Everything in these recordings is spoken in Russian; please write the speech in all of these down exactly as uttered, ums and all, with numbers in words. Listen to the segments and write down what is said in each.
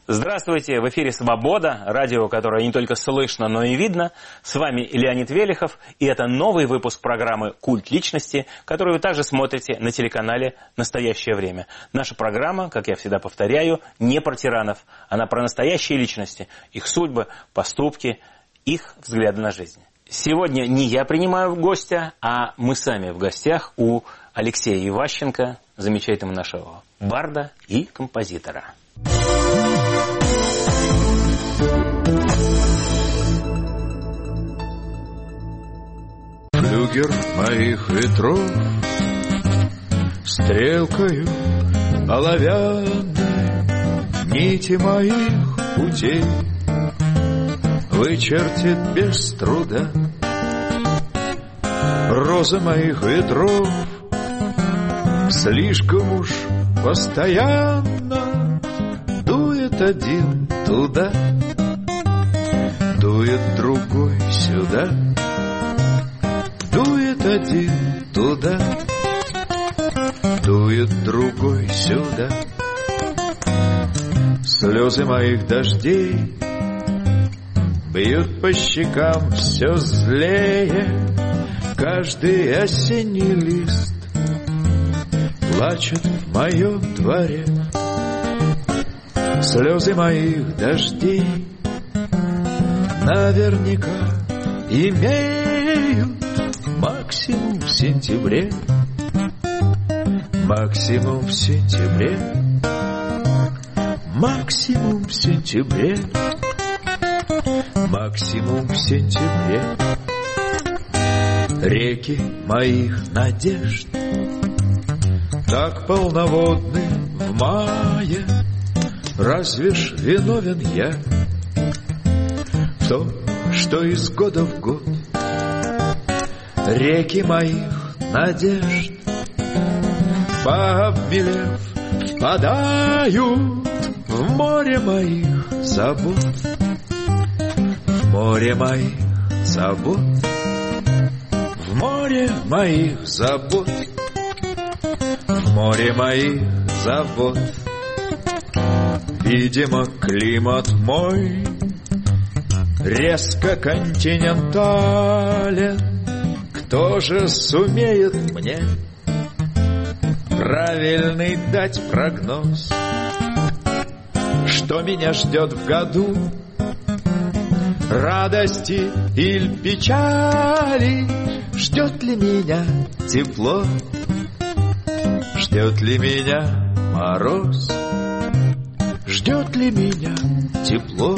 Здравствуйте, в эфире «Свобода», радио, которое не только слышно, но и видно. С вами Леонид Велихов, и это новый выпуск программы «Культ личности», которую вы также смотрите на телеканале «Настоящее время». Наша программа, как я всегда повторяю, не про тиранов, она про настоящие личности, их судьбы, поступки, их взгляды на жизнь. Сегодня не я принимаю гостя, а мы сами в гостях у Алексея Иващенко, замечательного нашего барда и композитора. Флюгер моих ветров стрелкою оловянной нити моих путей вычертит без труда. Роза моих ветров слишком уж постоянно дует один туда, дует другой сюда, дует один туда, дует другой сюда. Слезы моих дождей бьют по щекам все злее, каждый осенний лист плачет в моем дворе. Слезы моих дождей наверняка имеют максимум в сентябре, максимум в сентябре, максимум в сентябре, максимум в сентябре. Реки моих надежд так полноводны в мае, разве ж виновен я в том, что из года в год реки моих надежд, пообмелев, впадают в море моих забот, в море моих забот, в море моих забот, в море моих забот. Видимо, климат мой резко континентален. Кто же сумеет мне правильный дать прогноз, что меня ждет в году, радости или печали? Ждет ли меня тепло, ждет ли меня мороз, ждет ли меня тепло,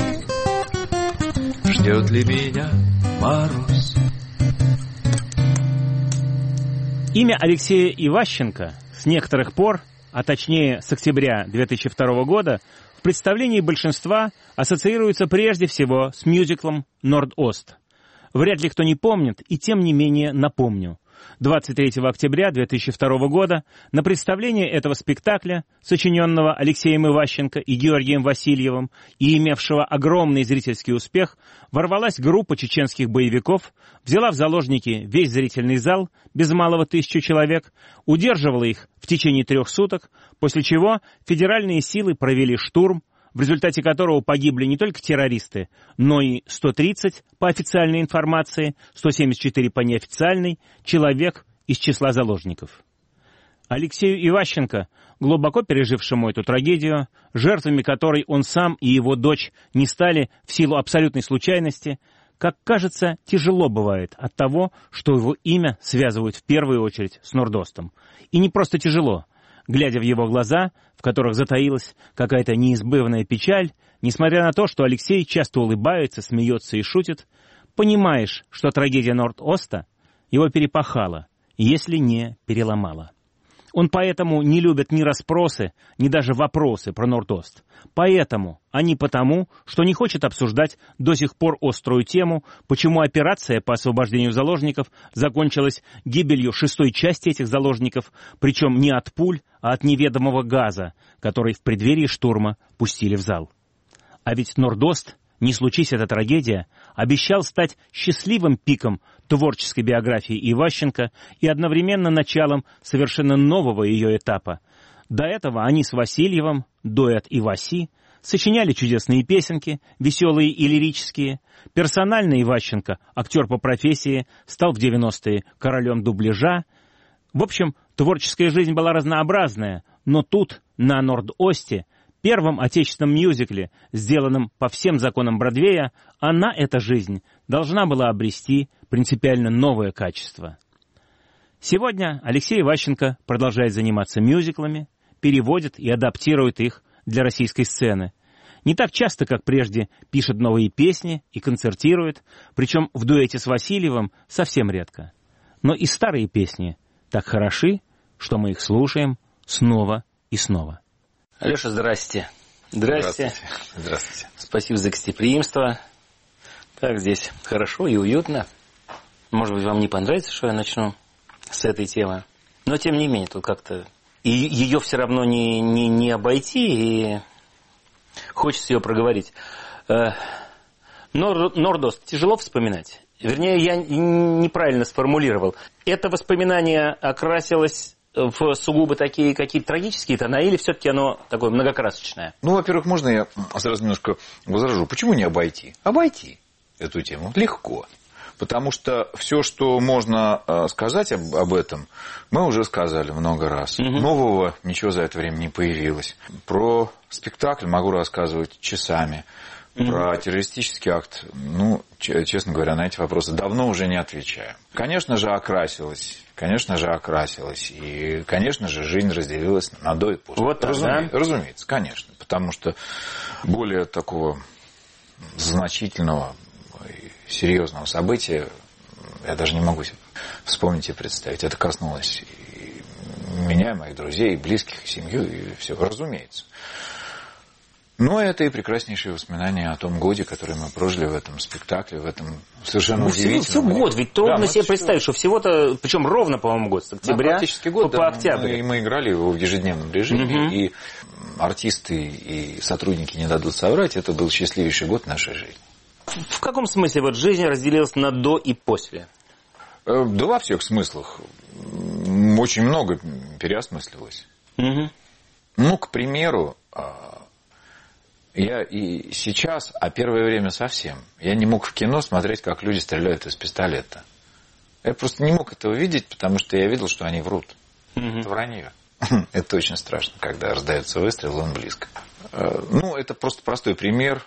ждет ли меня мороз? Имя Алексея Иващенко с некоторых пор, а точнее с октября две тысячи второго года, в представлении большинства ассоциируется прежде всего с мюзиклом «Норд-Ост». Вряд ли кто не помнит, и тем не менее напомню. двадцать третьего октября две тысячи второго года на представление этого спектакля, сочиненного Алексеем Иващенко и Георгием Васильевым и имевшего огромный зрительский успех, ворвалась группа чеченских боевиков, взяла в заложники весь зрительный зал, без малого тысячу человек, удерживала их в течение трех суток, после чего федеральные силы провели штурм, в результате которого погибли не только террористы, но и сто тридцать по официальной информации, сто семьдесят четыре по неофициальной, человек из числа заложников. Алексею Иващенко, глубоко пережившему эту трагедию, жертвами которой он сам и его дочь не стали в силу абсолютной случайности, как кажется, тяжело бывает от того, что его имя связывают в первую очередь с Норд-Остом. И не просто тяжело. Глядя в его глаза, в которых затаилась какая-то неизбывная печаль, несмотря на то, что Алексей часто улыбается, смеется и шутит, понимаешь, что трагедия Норд-Оста его перепахала, если не переломала. Он поэтому не любит ни расспросы, ни даже вопросы про Норд-Ост. Поэтому, а не потому, что не хочет обсуждать до сих пор острую тему, почему операция по освобождению заложников закончилась гибелью шестой части этих заложников, причем не от пуль, а от неведомого газа, который в преддверии штурма пустили в зал. А ведь Норд-Ост, не случись эта трагедия, обещал стать счастливым пиком творческой биографии Иващенко и одновременно началом совершенно нового ее этапа. До этого они с Васильевым, дуэт Иваси, сочиняли чудесные песенки, веселые и лирические. Персонально Иващенко, актер по профессии, стал в девяностые королем дубляжа. В общем, творческая жизнь была разнообразная, но тут, на Норд-Осте, первом отечественном мюзикле, сделанном по всем законам Бродвея, она, эта жизнь, должна была обрести принципиально новое качество. Сегодня Алексей Иващенко продолжает заниматься мюзиклами, переводит и адаптирует их для российской сцены. Не так часто, как прежде, пишет новые песни и концертирует, причем в дуэте с Васильевым совсем редко. Но и старые песни так хороши, что мы их слушаем снова и снова. Алеша, здрасте. Здрасте. Здравствуйте. Здравствуйте. Спасибо за гостеприимство. Так, здесь хорошо и уютно. Может быть, вам не понравится, что я начну с этой темы. Но, тем не менее, тут как-то... И ее все равно не, не, не обойти, и хочется ее проговорить. Нор, Норд-Ост тяжело вспоминать? Вернее, я неправильно сформулировал. Это воспоминание окрасилось в сугубо такие какие-то трагические тона, или все-таки оно такое многокрасочное? Ну, во-первых, можно я сразу немножко возражу. Почему не обойти? Обойти эту тему легко. Потому что все, что можно сказать об, об этом, мы уже сказали много раз. Угу. Нового ничего за это время не появилось. Про спектакль могу рассказывать часами. Угу. Про террористический акт, ну, честно говоря, на эти вопросы давно уже не отвечаем. Конечно же, окрасилось. Конечно же, окрасилось. И, конечно же, жизнь разделилась на до и после. Вот так, Разуме... да? Разумеется, конечно. Потому что более такого значительного и серьезного события я даже не могу вспомнить и представить. Это коснулось и меня, и моих друзей, и близких, и семью, и все, разумеется. Но это и прекраснейшие воспоминания о том годе, который мы прожили в этом спектакле, в этом совершенно ну, удивительном... Всего, всего год, ведь трудно да, себе представить, что всего-то, причем ровно, по-моему, год, с октября да, практически год, по, да, по октябрь. Мы, мы играли его в ежедневном режиме, угу. И артисты и сотрудники не дадут соврать, это был счастливейший год нашей жизни. В каком смысле вот жизнь разделилась на до и после? Да во всех смыслах. Очень много переосмыслилось. Угу. Ну, к примеру... Я и сейчас, а первое время совсем, я не мог в кино смотреть, как люди стреляют из пистолета. Я просто не мог этого видеть, потому что я видел, что они врут. Mm-hmm. Это вранье. Это очень страшно, когда раздается выстрел, он близко. Ну, это просто простой пример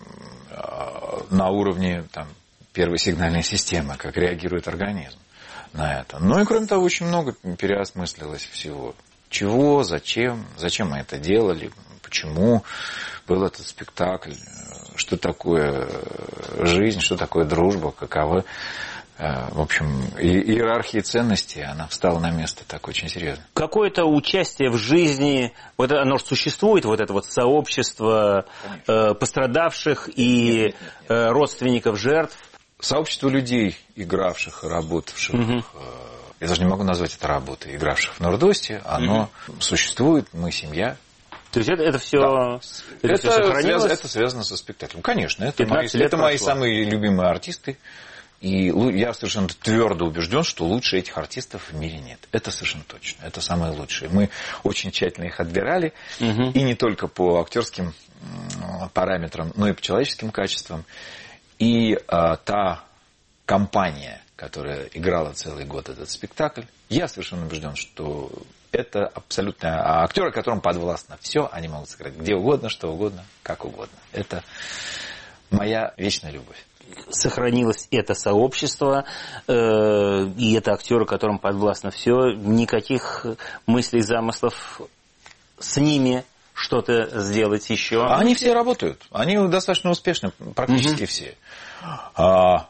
на уровне там, первой сигнальной системы, как реагирует организм на это. Ну и кроме того, очень много переосмыслилось всего. Чего, зачем, зачем мы это делали, почему был этот спектакль, что такое жизнь, что такое дружба, каковы, в общем, иерархия ценностей, она встала на место так очень серьезно. Какое-то участие в жизни, вот оно же существует, вот это вот сообщество Конечно. пострадавших и нет, нет, нет. родственников жертв? Сообщество людей, игравших и работавших, угу. я даже не могу назвать это работой, игравших в Норд-Осте, оно угу. существует, мы семья. То есть это, это все, да. это это, все сохранилось? Связ, это связано со спектаклем. Конечно, это, мои, это мои самые любимые артисты. И я совершенно твердо убежден, что лучше этих артистов в мире нет. Это совершенно точно. Это самые лучшие. Мы очень тщательно их отбирали. Угу. И не только по актерским параметрам, но и по человеческим качествам. И а, та компания, которая играла целый год этот спектакль, я совершенно убежден, что... Это абсолютно... А актеры, которым подвластно все, они могут сыграть где угодно, что угодно, как угодно. Это моя вечная любовь. Сохранилось это сообщество, э, и это актеры, которым подвластно все. Никаких мыслей, замыслов с ними что-то сделать еще. Они все работают. Они достаточно успешны, практически угу. все. А,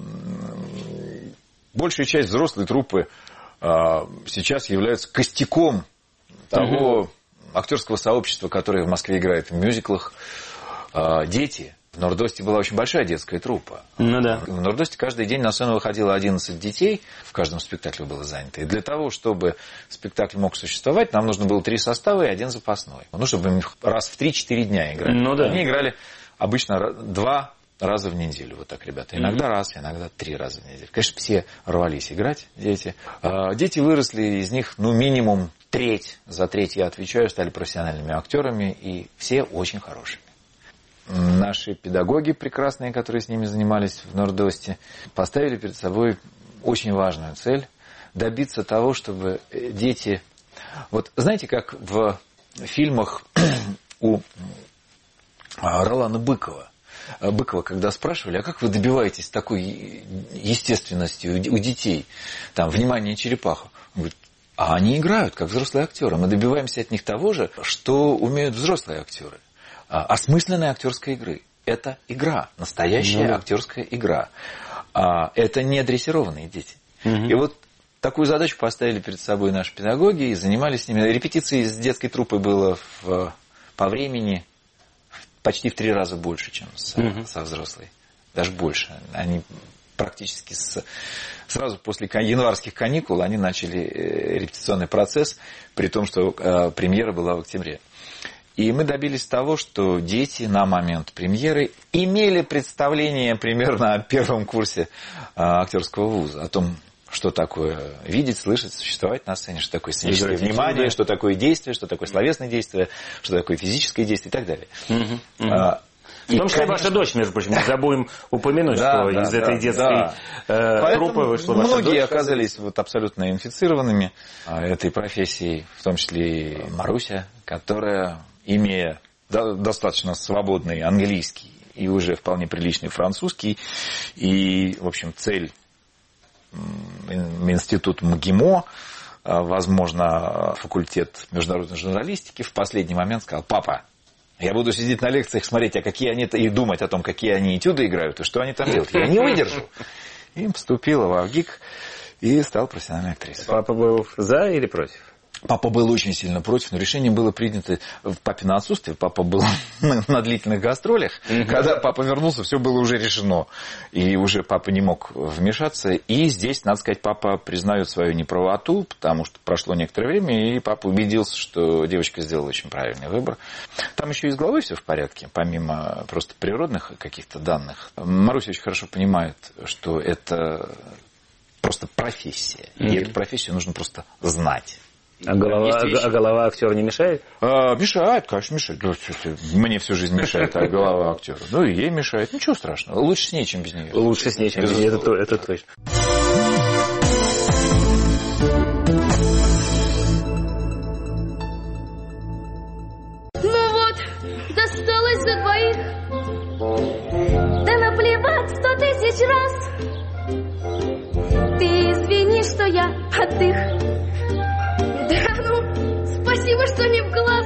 большая часть взрослой труппы сейчас являются костяком того угу. актерского сообщества, которое в Москве играет в мюзиклах. Дети. В Норд-Осте была очень большая детская труппа. Ну, да. В Норд-Осте каждый день на сцену выходило одиннадцать детей. В каждом спектакле было занято. И для того, чтобы спектакль мог существовать, нам нужно было три состава и один запасной. Ну, чтобы им раз в три-четыре дня играли. Ну, да. Они играли обычно два раза в неделю. Вот так, ребята. Иногда mm-hmm. раз, иногда три раза в неделю. Конечно, все рвались играть, дети. Дети выросли, из них, ну, минимум треть, за треть я отвечаю, стали профессиональными актерами. И все очень хорошими. наши педагоги прекрасные, которые с ними занимались в Нордосте, поставили перед собой очень важную цель – добиться того, чтобы дети... Вот знаете, как в фильмах у Ролана Быкова, Быкова, когда спрашивали, а как вы добиваетесь такой естественности у детей, там, внимания черепаху? Он говорит, а они играют, как взрослые актеры. Мы добиваемся от них того же, что умеют взрослые актеры. Осмысленной актерской игры. Это игра, настоящая ну, актерская игра. Это не дрессированные дети. Угу. И вот такую задачу поставили перед собой наши педагоги и занимались с ними. Репетиций с детской труппой было в, по времени почти в три раза больше, чем с, угу. со взрослой. Даже больше. Они практически с, сразу после январских каникул они начали репетиционный процесс, при том, что э, премьера была в октябре. И мы добились того, что дети на момент премьеры имели представление примерно о первом курсе э, актерского вуза, о том, что такое видеть, слышать, существовать на сцене, что такое сценическое внимание, что такое действие, что такое словесное действие, что такое физическое действие и так далее. Угу, угу. А, в том числе, конечно, ваша дочь, между прочим, не забудем упомянуть, да, что да, из да, этой детской да. э, труппы вышла ваша многие дочь. Оказались вот абсолютно инфицированными этой профессией, в том числе и Маруся, которая, имея достаточно свободный английский и уже вполне приличный французский, и, в общем, цель институт МГИМО, возможно, факультет международной журналистики, в последний момент сказал: папа, я буду сидеть на лекциях, смотреть, а какие они, и думать о том, какие они этюды играют, и что они там делают. Я не выдержу. И поступила в АВГИК и стала профессиональной актрисой. Папа был за или против? Папа был очень сильно против, но решение было принято в папино отсутствие. Папа был на длительных гастролях. Mm-hmm. Когда папа вернулся, все было уже решено. И уже папа не мог вмешаться. И здесь, надо сказать, папа признает свою неправоту, потому что прошло некоторое время, и папа убедился, что девочка сделала очень правильный выбор. Там еще и с головой все в порядке, помимо просто природных каких-то данных. Маруся очень хорошо понимает, что это просто профессия. Mm-hmm. И эту профессию нужно просто знать. А голова, а голова актера не мешает? А, мешает, конечно, мешает. Мне всю жизнь мешает, а голова актера. Ну и ей мешает. Ничего страшного. Лучше с ней, чем без нее. Лучше с ней, чем без нее. Это, это точно. Ну вот, досталось за двоих. Да наплевать сто тысяч раз. Ты извини, что я от их. Да ну, спасибо, что не в глаз.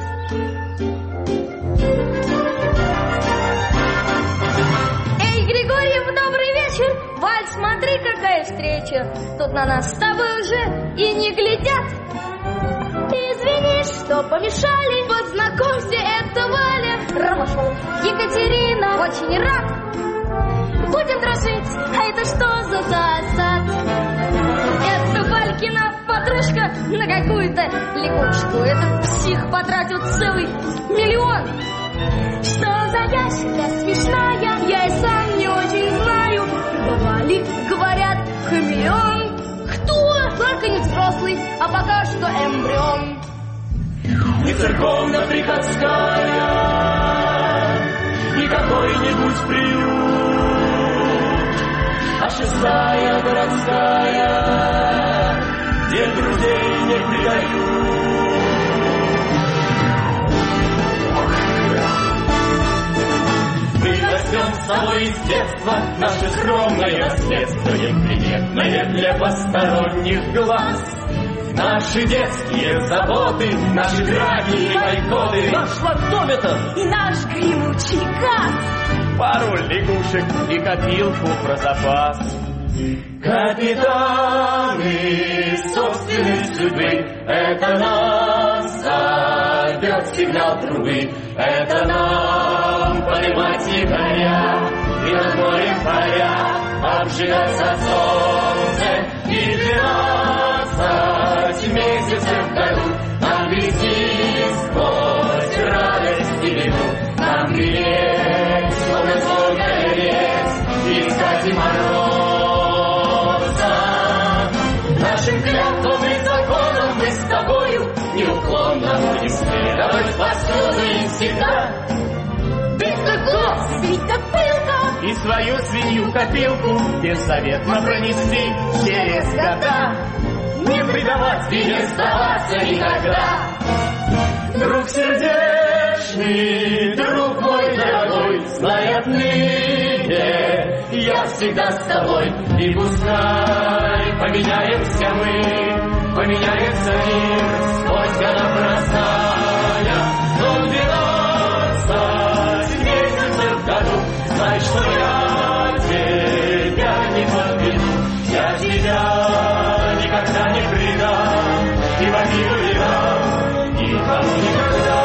Эй, Григорьев, добрый вечер. Валь, смотри, какая встреча. Тут на нас с тобой уже и не глядят. Извини, что помешали. Познакомься, это Валя Ромашов. Екатерина, очень рад. Будем дружить, а это что за засад? Это Валькина подружка на какую-то лягушку. Этот псих потратил целый миллион. Что за ящерка смешная, я и сам не очень знаю. Бывали, говорят, хамелеон. Кто? Только не взрослый, а пока что эмбрион. Не церковно-приходская, не какой-нибудь приют, а шестая городская, где друзей не предают. Мы возьмем с собой с детства наше скромное наследство, неприметное для посторонних глаз. Наши детские заботы, наши драки и бойкоты, наш лактометр и наш гремучий газ, пару лягушек и копилку про запас. Капитаны собственной судьбы, это нас зовет сигнал трубы, это нам поднимать якоря и над морем паря обжигаться солнце и двенадцать месяцев в году нам вести сквозь радость и беду, нам греть, словно свой горец, искать и мороза. Нашим клятвам и законам мы с тобою неуклонно будем следовать повсюду и всегда. Ты каков? и свою свинью-копилку беззаветно пронести через года. Не предавать и не сдаваться никогда. Друг сердечный, друг мой дорогой, знай отныне, я всегда с тобой. И пускай поменяемся мы, поменяется мир сквозь года простая, но двенадцать месяцев в году, знай, что я тебя не подведу, я тебя никогда не предам, и в обиду не дам никому никогда.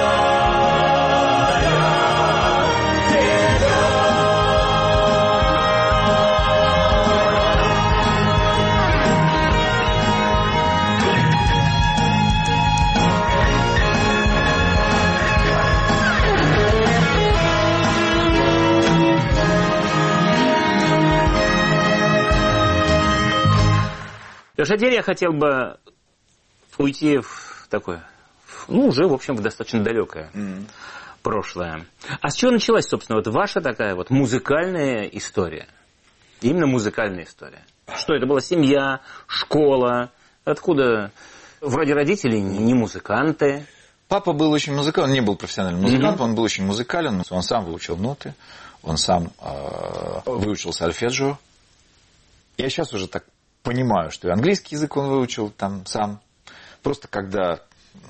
Леша, теперь я хотел бы уйти в такое, ну, уже, в общем, в достаточно далекое mm-hmm. прошлое. А с чего началась, собственно, вот ваша такая вот музыкальная история? Именно музыкальная история. Что это была? Семья, школа? Откуда? Вроде родителей не музыканты. Папа был очень музыкален, он не был профессиональным музыкантом, mm-hmm. он был очень музыкален, он сам выучил ноты, он сам э, выучил сольфеджио. Я сейчас уже так понимаю, что и английский язык он выучил там сам. Просто когда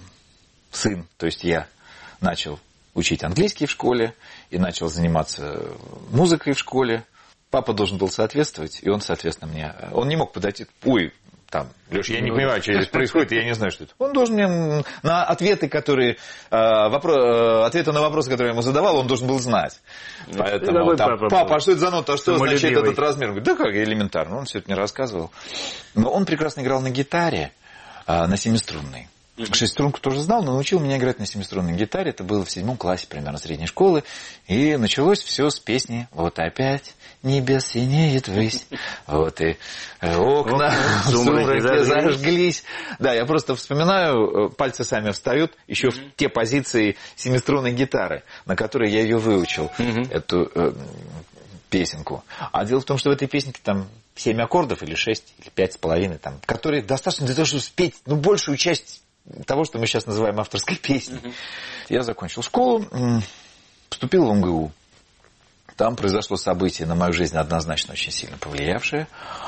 сын, то есть я, начал учить английский в школе и начал заниматься музыкой в школе, папа должен был соответствовать, и он, соответственно, мне... Он не мог подойти... Ой, там, Леша, я не понимаю, что здесь происходит, я не знаю, что это. Он должен мне на ответы, которые... Вопро... Ответы на вопросы, которые я ему задавал, он должен был знать. Поэтому, там, папа, папа, а что это за нота, а что означает этот размер? Он говорит, да как, элементарно, он все это мне рассказывал. Но он прекрасно играл на гитаре, на семиструнной. Шестерунку тоже знал, но научил меня играть на семиструнной гитаре. Это было в седьмом классе примерно средней школы. И началось все с песни «Вот опять небес синеет ввысь». Вот и окна в сумраке зажглись. Да, я просто вспоминаю, пальцы сами встают еще в те позиции семиструнной гитары, на которые я ее выучил, эту э, песенку. А дело в том, что в этой песенке там семь аккордов или шесть, или пять с половиной, там, которые достаточно для того, чтобы спеть ну, большую часть того, что мы сейчас называем авторской песней. Mm-hmm. Я закончил школу, поступил в эм гэ у. Там произошло событие на мою жизнь однозначно очень сильно повлиявшее.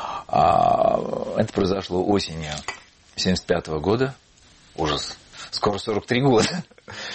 Это произошло осенью семьдесят пятого года. Ужас. Скоро сорок три года.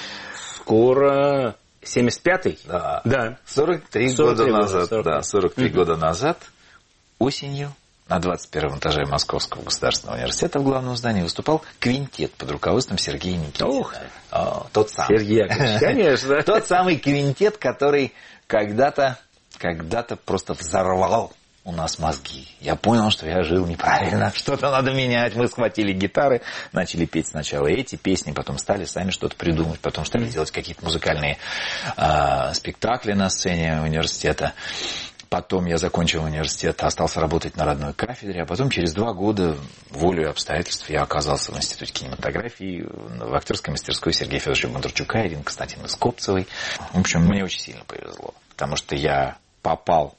Скоро семьдесят пятый? Да. Да. сорок три года назад. Да, сорок три года назад. Осенью на двадцать первом этаже Московского государственного университета в главном здании выступал квинтет под руководством Сергея Никитина. Ух ты. О, тот самый. Сергей Яковлевич, конечно. Тот самый квинтет, который когда-то, когда-то просто взорвал у нас мозги. Я понял, что я жил неправильно, что-то надо менять. Мы схватили гитары, начали петь сначала эти песни, потом стали сами что-то придумать, потом стали делать какие-то музыкальные э, спектакли на сцене университета. Потом я закончил университет, остался работать на родной кафедре, а потом через два года, волею обстоятельств, я оказался в Институте кинематографии, в актерской мастерской Сергея Федоровича Бондарчука и Ирины Константиновны Скопцевой. В общем, мне очень сильно повезло, потому что я попал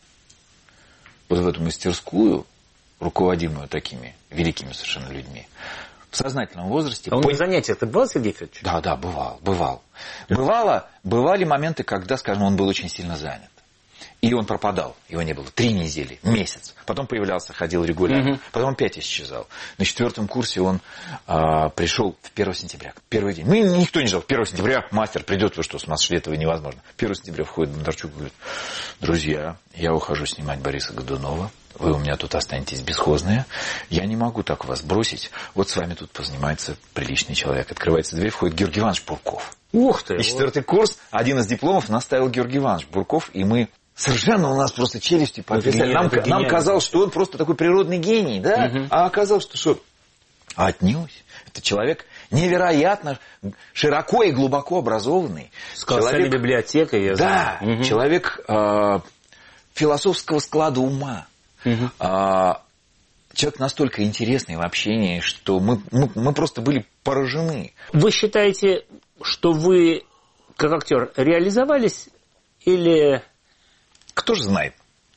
вот в эту мастерскую, руководимую такими великими совершенно людьми, в сознательном возрасте. А он по... на занятиях ты бывал, Сергей Федорович? Да, да, бывал, бывал. Бывало, бывали моменты, когда, скажем, он был очень сильно занят. И он пропадал, его не было три недели, месяц. Потом появлялся, ходил регулярно, угу. Потом опять исчезал. На четвертом курсе он а, пришел первого сентября, первый день. Мы никто не ждал, первого сентября мастер придет, вы что, сумасшедшие, этого невозможно. первого сентября входит Бондарчук и говорит: друзья, я ухожу снимать Бориса Годунова, вы у меня тут останетесь бесхозные, я не могу так вас бросить, вот с вами тут позанимается приличный человек. Открывается дверь, входит Георгий Иванович Бурков. Ух ты! И четвертый курс, один из дипломов наставил Георгий Иванович Бурков, и мы... Совершенно у нас просто челюсти подвисали. Нам, нам казалось, что он просто такой природный гений, да? Угу. А оказалось, что что? Отнюдь. Это человек невероятно широко и глубоко образованный. С колоссальной библиотекой, я знаю. Да, угу. Человек э, философского склада ума. Угу. Э, человек настолько интересный в общении, что мы, мы, мы просто были поражены. Вы считаете, что вы, как актер, реализовались или... Кто же знает?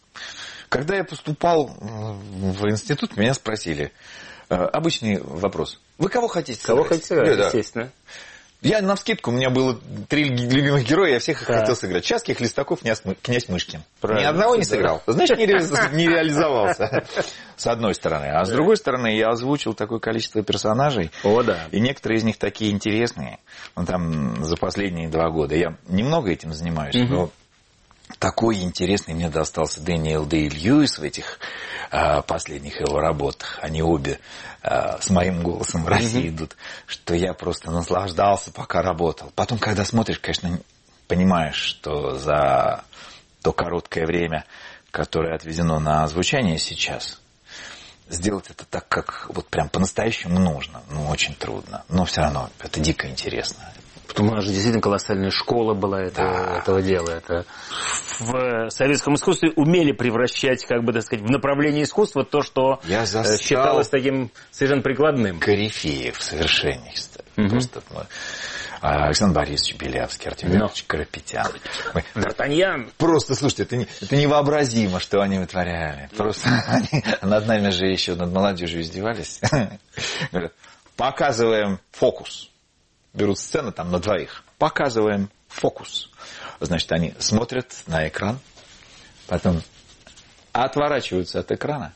Когда я поступал в институт, меня спросили, обычный вопрос, вы кого хотите сыграть? Кого хотите сыграть, да, естественно. Я навскидку, у меня было три любимых героя, я всех их да. хотел сыграть. Часких, Листаков, князь Мышкин. Правильно. Ни одного не сыграл. Значит, не, ре... не реализовался. С одной стороны. А с другой стороны, я озвучил такое количество персонажей. О, да. И некоторые из них такие интересные. Ну, там, за последние два года. Я немного этим занимаюсь, угу. но такой интересный мне достался Дэниел Дэй-Льюис в этих а, последних его работах. Они обе а, с моим голосом в России mm-hmm. идут. Что я просто наслаждался, пока работал. Потом, когда смотришь, конечно, понимаешь, что за то короткое время, которое отведено на звучание сейчас, сделать это так, как вот прям по-настоящему нужно, ну, очень трудно. Но все равно это дико интересно. Потому что у нас же действительно колоссальная школа была этого, да. этого дела. Это в советском искусстве умели превращать, как бы, так сказать, в направление искусства то, что считалось таким совершенно прикладным. Корифеев в совершеннействе. Угу. Просто мы... Александр Борисович Белявский, Артем Иванович Карапетян. Д'Артаньян. Просто, слушайте, это, не, это невообразимо, что они вытворяли. Просто они над нами же еще, над молодежью издевались. Говорят, показываем фокус. Берут сцену там на двоих. Показываем фокус. Значит, они смотрят на экран, потом отворачиваются от экрана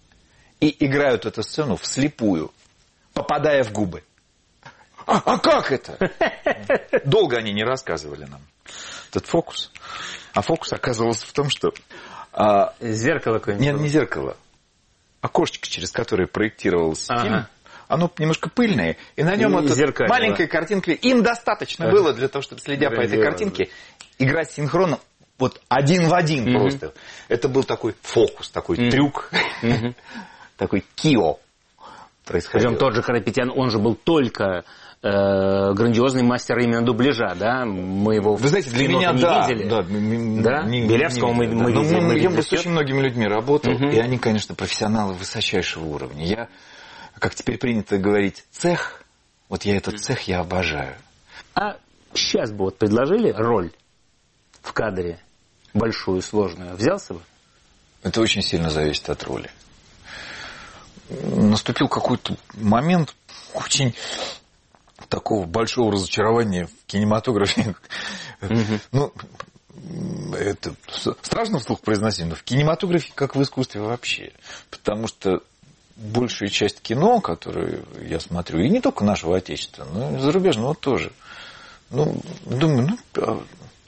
и играют эту сцену вслепую, попадая в губы. А, а как это? Долго они не рассказывали нам этот фокус. А фокус оказывался в том, что... А, зеркало какое-нибудь? Нет, не зеркало. Окошечко, через которое проектировался ага. фильм. Оно немножко пыльное, и на нем вот маленькая картинка. Им достаточно ага. было для того, чтобы, следя по этой картинке, играть синхронно вот один в один угу. просто. Это был такой фокус, такой угу. трюк, угу. такой кио происходило. Причем тот же Карапетян, он же был только э, грандиозный мастер именно дубляжа, да? Мы его Вы знаете, для меня, не да, видели. Да, да? Не, Белявского не, мы, да, мы да. видели. Ну, мы я видели с очень многими людьми работал, угу. и они, конечно, профессионалы высочайшего уровня. Я... Как теперь принято говорить, цех, вот я этот цех, я обожаю. А сейчас бы вот предложили роль в кадре, большую, сложную, взялся бы? Это очень сильно зависит от роли. Наступил какой-то момент очень такого большого разочарования в кинематографе. Ну, это страшно вслух произносить, но в кинематографе, как в искусстве вообще. Потому что большая часть кино, которое я смотрю, и не только нашего отечества, но и зарубежного тоже. Ну, думаю, ну,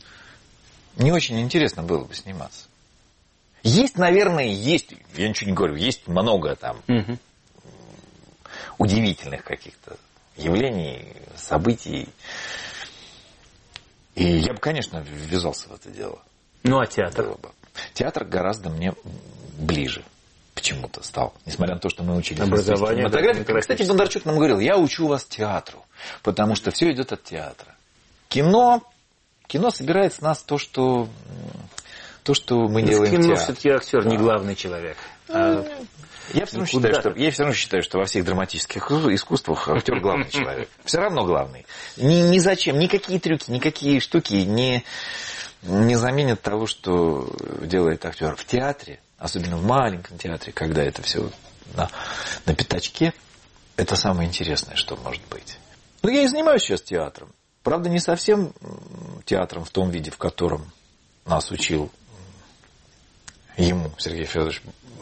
не очень интересно было бы сниматься. Есть, наверное, есть, я ничего не говорю, есть много там угу. удивительных каких-то явлений, событий. И я бы, конечно, ввязался в это дело. Ну, а театр? Театр гораздо мне ближе. Почему-то стал, несмотря на то, что мы учились образование. Да, кстати, Бондарчук нам говорил, я учу вас театру, потому что все идет от театра. Кино, кино собирает с нас то, что, то, что мы Но делаем в кино театре. все-таки актер не главный человек. А... Я, все равно считаю, что, я все равно считаю, что во всех драматических искусствах актер главный человек. Все равно главный. Ни, ни зачем, никакие трюки, никакие штуки не, не заменят того, что делает актер в театре. Особенно в маленьком театре, когда это все на, на пятачке, это самое интересное, что может быть. Ну, я и занимаюсь сейчас театром. Правда, не совсем театром в том виде, в котором нас учил ему Сергей Федорович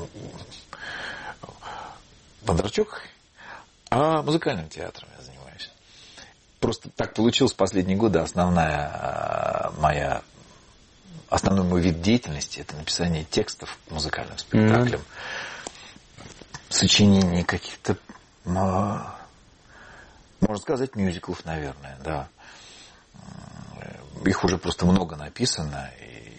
Бондарчук, а музыкальным театром я занимаюсь. Просто так получилось в последние годы. Основная моя... Основной мой вид деятельности – это написание текстов к музыкальным спектаклям. Mm-hmm. Сочинение каких-то, можно сказать, мюзиклов, наверное, да. Их уже просто много написано, и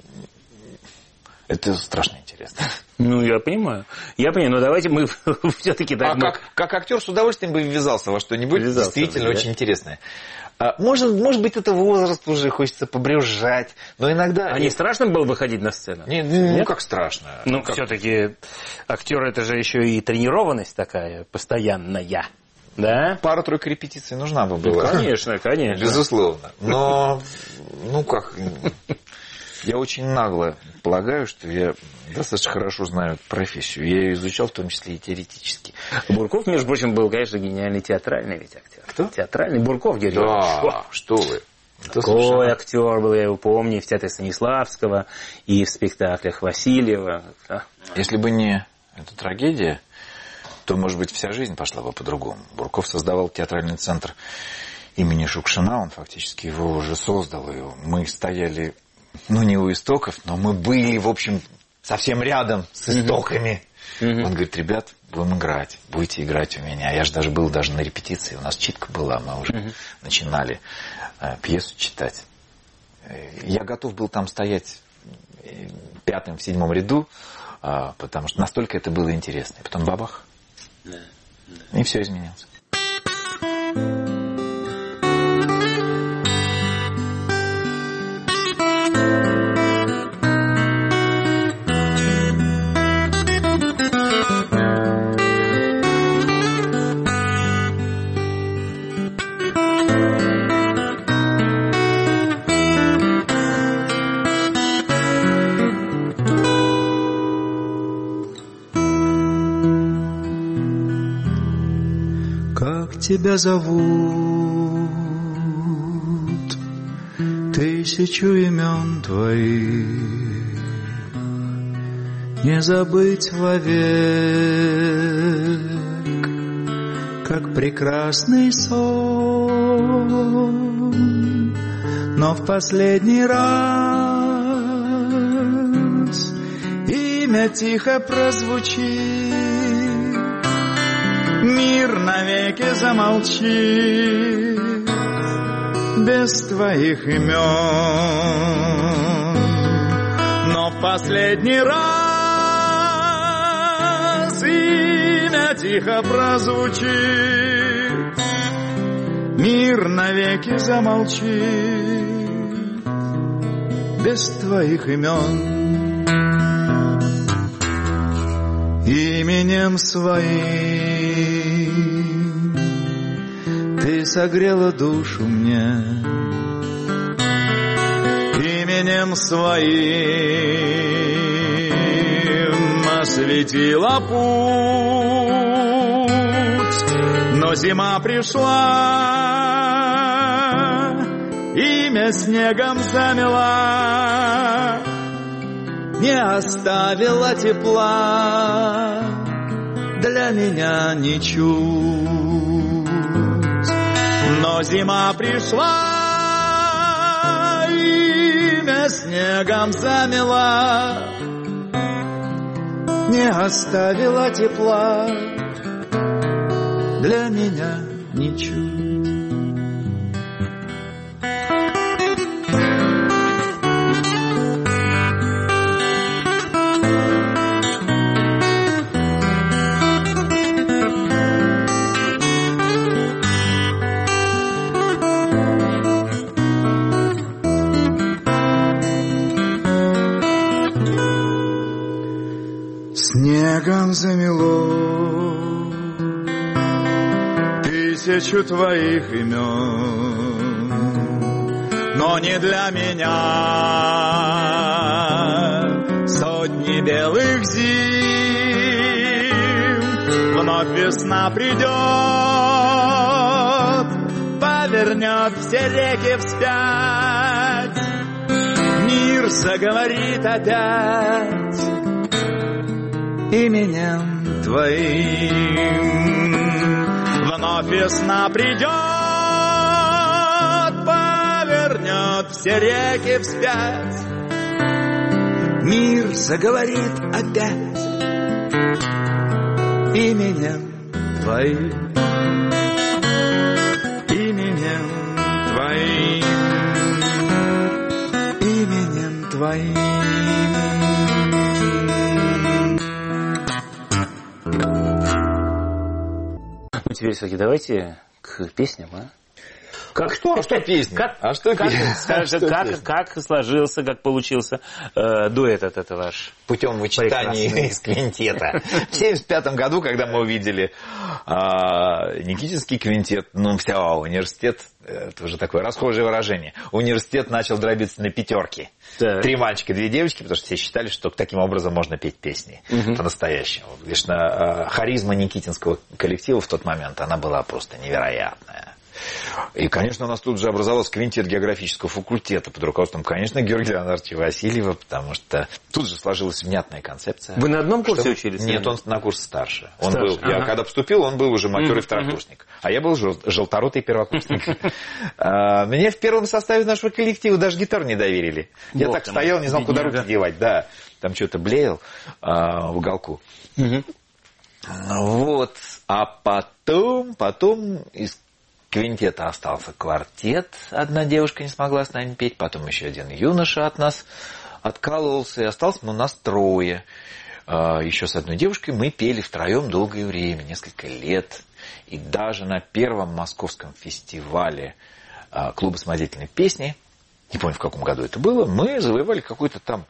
это страшно интересно. Ну, я понимаю. Я понимаю, но давайте мы все-таки... А как, как актер с удовольствием бы ввязался во что-нибудь ввязался, действительно да? очень интересное. Может, может быть, это возраст уже, хочется побрюзжать, но иногда... А не страшно было выходить на сцену? Не, ну, Нет? как страшно. Ну, как... все-таки актер это же еще и тренированность такая, постоянная, да? Пара-тройка репетиций нужна бы была. Ну, конечно, конечно. Безусловно. Но, ну как... Я очень нагло полагаю, что я достаточно хорошо знаю профессию. Я ее изучал, в том числе и теоретически. Бурков, между прочим, был, конечно, гениальный театральный ведь актер. Кто? Театральный Бурков Георгий. Да, что вы. Это Какой совершенно... актер был, я его помню, и в театре Станиславского, и в спектаклях Васильева. Если бы не эта трагедия, то, может быть, вся жизнь пошла бы по-другому. Бурков создавал театральный центр имени Шукшина, он фактически его уже создал. И мы стояли, ну, не у истоков, но мы были, в общем, совсем рядом с истоками. Mm-hmm. Он говорит: ребят, будем играть, будете играть у меня. Я же даже был даже на репетиции, у нас читка была, мы уже mm-hmm. начинали э, пьесу читать. Я готов был там стоять пятым в седьмом ряду, э, потому что настолько это было интересно. И потом бабах, yeah. Yeah. И все изменилось. Тебя зовут, тысячу имен твоих не забыть вовек, как прекрасный сон, но в последний раз имя тихо прозвучит. Мир навеки замолчит без твоих имен, но в последний раз имя тихо прозвучит. Мир навеки замолчит без твоих имен. Именем своим ты согрела душу мне, именем своим осветила путь, но зима пришла, имя снегом замела, не оставила тепла для меня ни чуть. Но зима пришла, имя снегом замела, не оставила тепла для меня ни чуть. Снегом замело тысячу твоих имен, но не для меня. Сотни белых зим, вновь весна придет, повернет все реки вспять, мир заговорит опять именем твоим. Вновь весна придет, повернет все реки вспять, мир заговорит опять именем твоим. Именем твоим. Именем твоим. Ну, теперь все-таки давайте к песням, а? Как, что, а что песни? Как, а что как, песни? Как, что как, песни? как сложился, как получился э, дуэт этот ваш? Путем вычитания из квинтета. В семьдесят пятом году, когда мы увидели э, Никитинский квинтет, ну, все, университет, это уже такое расхожее выражение, университет начал дробиться на пятерки. Так. Три мальчика, две девочки, потому что все считали, что таким образом можно петь песни угу. по-настоящему. Конечно, харизма никитинского коллектива в тот момент, она была просто невероятная. И, конечно, у нас тут же образовался квинтет географического факультета под руководством, конечно, Георгия Леонардовича Васильева, потому что тут же сложилась внятная концепция. Вы на одном курсе что... учились? Нет, он на курс старше. Он старше. был, Ага. я когда поступил, он был уже матерый uh-huh. второкурсник, а я был жел... желторотый первокурсник. Мне в первом составе нашего коллектива даже гитару не доверили. Я так стоял, не знал, куда руки девать, да, там что-то блеял в уголку. Вот, а потом, потом из квинтета остался квартет. Одна девушка не смогла с нами петь. Потом еще один юноша от нас откалывался. И осталось у нас трое. Еще с одной девушкой мы пели втроем долгое время, несколько лет. И даже на первом московском фестивале клуба самодеятельной песни, не помню, в каком году это было, мы завоевали какой-то там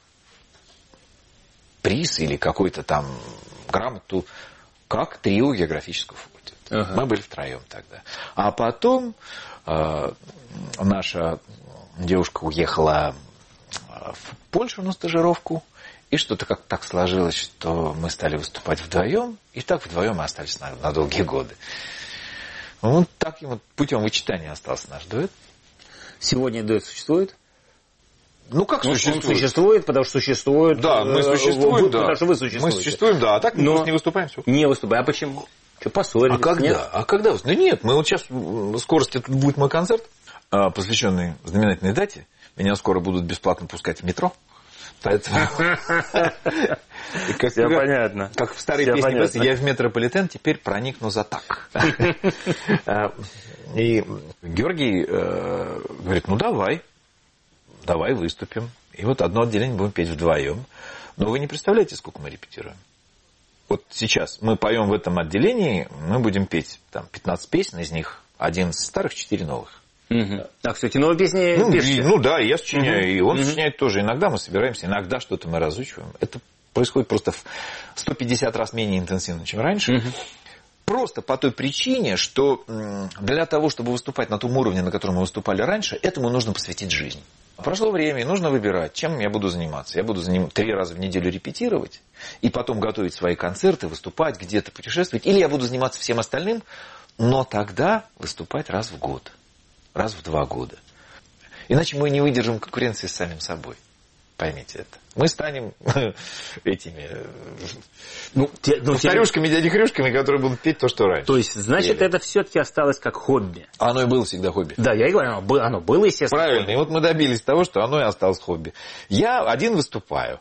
приз или какую-то там грамоту как трио географического факультета. Ага. Мы были втроем тогда. А потом э, наша девушка уехала в Польшу на стажировку. И что-то как-то так сложилось, что мы стали выступать вдвоем. И так вдвоем мы остались на, на долгие годы. Вот таким вот путем вычитания остался наш дуэт. Сегодня дуэт существует? Ну, как существует? Он существует, потому что существует... Да, мы существуем, вы, да. Потому что вы существуете. Мы существуем, да. А так мы Но просто не выступаем. Все. Не выступаем. А почему? Что, поссорились? А когда? Нет? А когда? Да нет, мы вот сейчас, в скорости тут будет мой концерт, посвященный знаменательной дате. Меня скоро будут бесплатно пускать в метро. Поэтому... Все понятно. Как в старой песне, я в метрополитен теперь проникну за так. И Георгий говорит, ну давай, давай выступим. И вот одно отделение будем петь вдвоем. Но вы не представляете, сколько мы репетируем. Вот сейчас мы поем в этом отделении, мы будем петь там пятнадцать песен, из них одиннадцать старых, четыре новых. Угу. А, кстати, новые песни ну, пишете? Ну да, я сочиняю, угу. и он угу. сочиняет тоже. Иногда мы собираемся, иногда что-то мы разучиваем. Это происходит просто в сто пятьдесят раз менее интенсивно, чем раньше. Угу. Просто по той причине, что для того, чтобы выступать на том уровне, на котором мы выступали раньше, этому нужно посвятить жизнь. Прошло время, и нужно выбирать, чем я буду заниматься. Я буду заним... три раза в неделю репетировать, и потом готовить свои концерты, выступать, где-то путешествовать. Или я буду заниматься всем остальным, но тогда выступать раз в год, раз в два года. Иначе мы не выдержим конкуренции с самим собой. Поймите это. Мы станем этими ну, те, ну, старюшками, дядя-хрюшками, которые будут петь то, что раньше. То есть, значит, пели. Это все-таки осталось как хобби. Оно и было всегда хобби. Да, я и говорю, оно было, оно было естественно. Правильно. Хобби. И вот мы добились того, что оно и осталось хобби. Я один выступаю.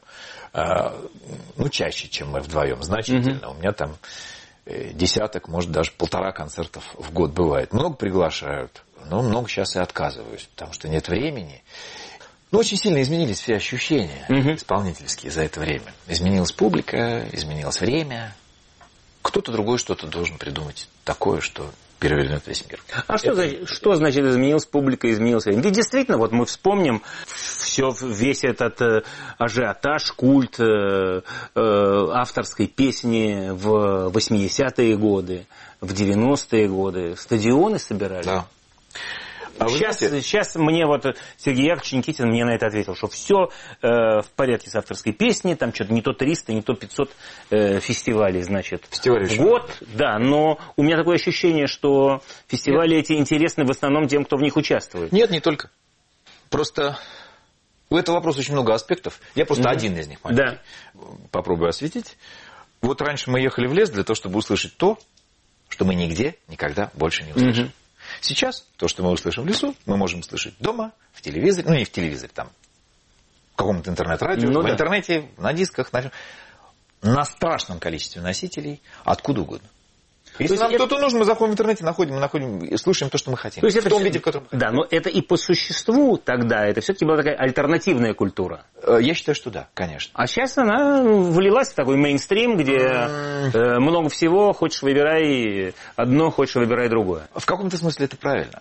Ну, чаще, чем мы вдвоем. Значительно. Угу. У меня там десяток, может, даже полтора концертов в год бывает. Много приглашают. Но много сейчас и отказываюсь, потому что нет времени. Но очень сильно изменились все ощущения uh-huh. исполнительские за это время. Изменилась публика, изменилось время. Кто-то другой что-то должен придумать такое, что перевернет весь мир. А что, это... что значит изменилась публика, изменилось время? Ведь действительно, вот мы вспомним все, весь этот э, ажиотаж, культ э, э, авторской песни в восьмидесятые годы, в девяностые годы. Стадионы собирали. Да. А сейчас, сейчас мне вот Сергей Яковлевич Никитин мне на это ответил, что все э, в порядке с авторской песней, там что-то не то триста, не то пятьсот э, фестивалей, значит, фестивали в год. Да, но у меня такое ощущение, что фестивали Нет. эти интересны в основном тем, кто в них участвует. Нет, не только. Просто у этого вопроса очень много аспектов. Я просто mm-hmm. один из них маленький. Да. Попробую осветить. Вот раньше мы ехали в лес для того, чтобы услышать то, что мы нигде никогда больше не услышим. Mm-hmm. Сейчас то, что мы услышим в лесу, мы можем слышать дома, в телевизоре, ну не в телевизоре, там, в каком-то интернет-радио, ну, в да. интернете, на дисках, на... на страшном количестве носителей, откуда угодно. Если нам кто-то это... нужен, мы заходим в интернете, находим, мы находим и слушаем то, что мы хотим. То есть в это том все... виде, в котором мы Да, хотим. Но это и по существу тогда, это все-таки была такая альтернативная культура. Я считаю, что да, конечно. А сейчас она влилась в такой мейнстрим, где mm. много всего, хочешь выбирай одно, хочешь выбирай другое. В каком-то смысле это правильно.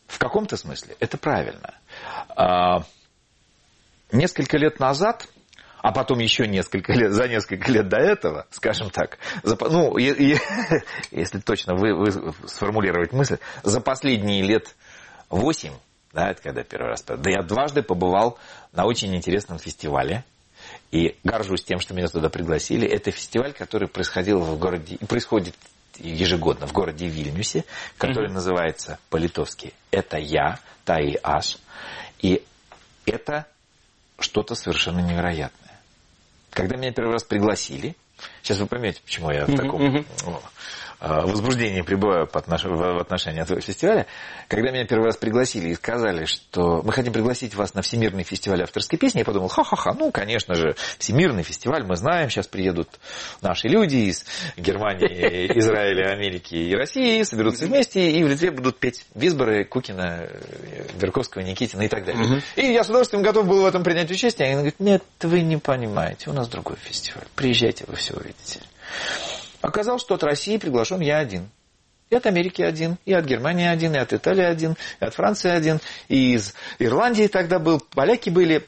В каком-то смысле это правильно. А, несколько лет назад, а потом еще несколько лет, за несколько лет до этого, скажем так, за, ну, и, и, если точно вы, вы сформулировать мысль, за последние лет восемь, да, это когда первый раз, да, я дважды побывал на очень интересном фестивале, и горжусь тем, что меня туда пригласили. Это фестиваль, который происходил в городе, происходит ежегодно в городе Вильнюсе, который mm-hmm. называется по-литовски «Это я», «Таи Аш». И это что-то совершенно невероятное. Когда меня первый раз пригласили, сейчас вы поймете, почему я в таком mm-hmm. возбуждении пребываю по отнош... в отношении этого фестиваля, когда меня первый раз пригласили и сказали, что мы хотим пригласить вас на Всемирный фестиваль авторской песни, я подумал, ха-ха-ха, ну, конечно же, Всемирный фестиваль, мы знаем, сейчас приедут наши люди из Германии, Израиля, Америки и России, соберутся вместе, и в Литве будут петь Висбора, Кукина, Берковского, Никитина и так далее. Угу. И я с удовольствием готов был в этом принять участие, и они говорят, нет, вы не понимаете, у нас другой фестиваль, приезжайте, вы все увидите. Оказалось, что от России приглашен я один. И от Америки один, и от Германии один, и от Италии один, и от Франции один, и из Ирландии тогда был, поляки были,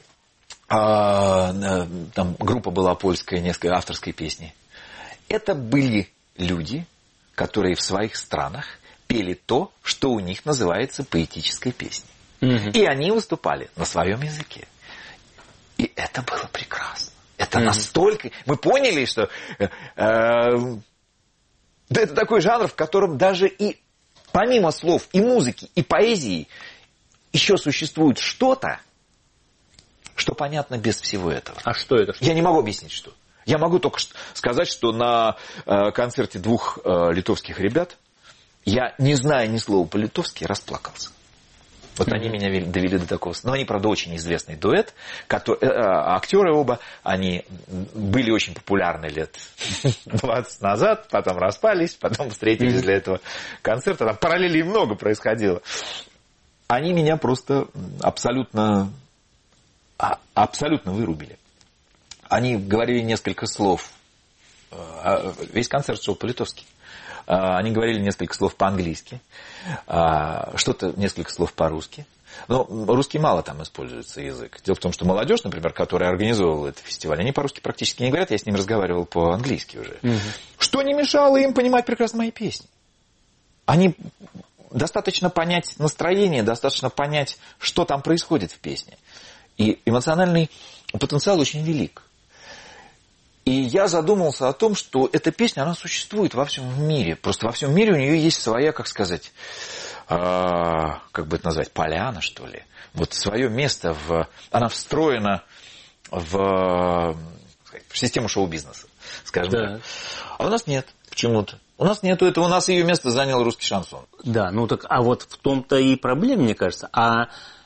а, там группа была польская, несколько авторской песни. Это были люди, которые в своих странах пели то, что у них называется поэтической песней. Угу. И они выступали на своем языке. И это было прекрасно. Это mm-hmm. настолько... Мы поняли, что э, э, это такой жанр, в котором даже и помимо слов, и музыки, и поэзии еще существует что-то, что понятно без всего этого. А что это? Что? Я не могу объяснить, что. Я могу только сказать, что на э, концерте двух э, литовских ребят я, не зная ни слова по-литовски, расплакался. Вот mm-hmm. они меня довели до такого. Но они, правда, очень известный дуэт. Который, э, актеры оба, они были очень популярны лет двадцать назад, потом распались, потом встретились mm-hmm. для этого концерта. Там параллелей много происходило. Они меня просто абсолютно, абсолютно вырубили. Они говорили несколько слов. Весь концерт шел по-литовски. Они говорили несколько слов по-английски, что-то, несколько слов по-русски. Но русский мало там используется язык. Дело в том, что молодежь, например, которая организовывала этот фестиваль, они по-русски практически не говорят, я с ними разговаривал по-английски уже. Угу. Что не мешало им понимать прекрасно мои песни. Они достаточно понять настроение, достаточно понять, что там происходит в песне. И эмоциональный потенциал очень велик. И я задумался о том, что эта песня, она существует во всем мире. Просто во всем мире у нее есть своя, как сказать, э, как бы это назвать, поляна, что ли. Вот свое место, в, она встроена в, в систему шоу-бизнеса, скажем да. так. А у нас нет почему-то. У нас нету этого, у нас ее место занял русский шансон. Да, ну так, а вот в том-то и проблема, мне кажется. А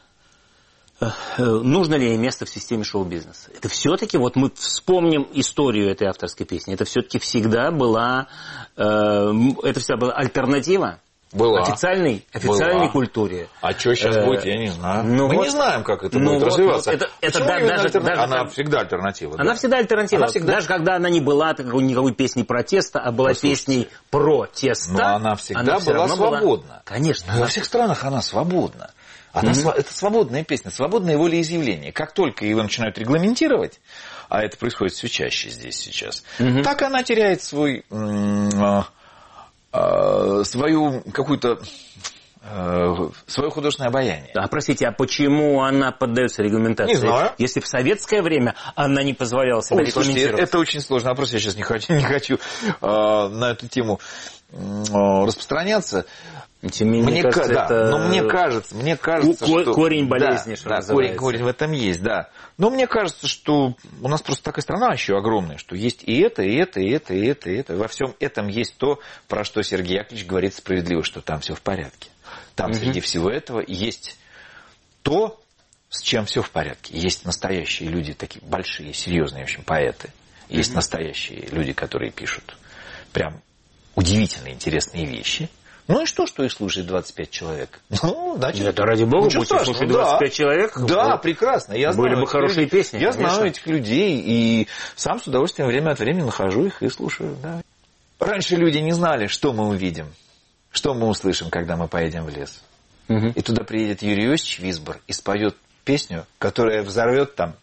нужно ли ей место в системе шоу-бизнеса? Это все-таки, вот мы вспомним историю этой авторской песни, это все-таки всегда была, э, это всегда была альтернатива была. официальной, официальной была. культуре. А что сейчас э, будет, я не знаю. Ну мы вот, не знаем, как это ну будет вот, развиваться. Вот это, это да, даже, альтерна... даже, она как... всегда альтернатива. Она да. всегда альтернатива. Она всегда... Даже когда она не была никакой песней протеста, а была Послушайте. песней протеста. Но она всегда она была свободна. Была... Конечно. Во всех странах она свободна. Она, mm-hmm. Это свободная песня, свободное волеизъявление. Как только его начинают регламентировать, а это происходит все чаще здесь сейчас, mm-hmm. так она теряет свой, э, э, свою какую-то, э, свое художественное обаяние. А простите, а почему она поддается регламентации? Не знаю. Если в советское время она не позволяла себя Ой, регламентировать? Слушайте, это очень сложный вопрос, я сейчас не хочу, не хочу э, на эту тему э, распространяться. Мне, мне кажется, да, это... но мне кажется, мне кажется, Ко- что... Корень болезни, да, что да, корень, корень в этом есть, да. Но мне кажется, что у нас просто такая страна еще огромная, что есть и это, и это, и это, и это, и это. Во всем этом есть то, про что Сергей Яковлевич говорит справедливо, что там все в порядке. Там угу. среди всего этого есть то, с чем все в порядке. Есть настоящие люди, такие большие, серьезные, в общем, поэты. Есть угу. настоящие люди, которые пишут прям удивительные, интересные вещи. Ну и что, что их слушает двадцать пять человек? Ну, значит, нет, ради бога, будете слушать двадцать пять да. человек. Да, вот, прекрасно. Я были знаю, бы хорошие людей. песни. Я конечно. знаю этих людей, и сам с удовольствием время от времени нахожу их и слушаю. Да. Раньше люди не знали, что мы увидим, что мы услышим, когда мы поедем в лес. Угу. И туда приедет Юрий Иосифович Висбор и споет песню, которая взорвет там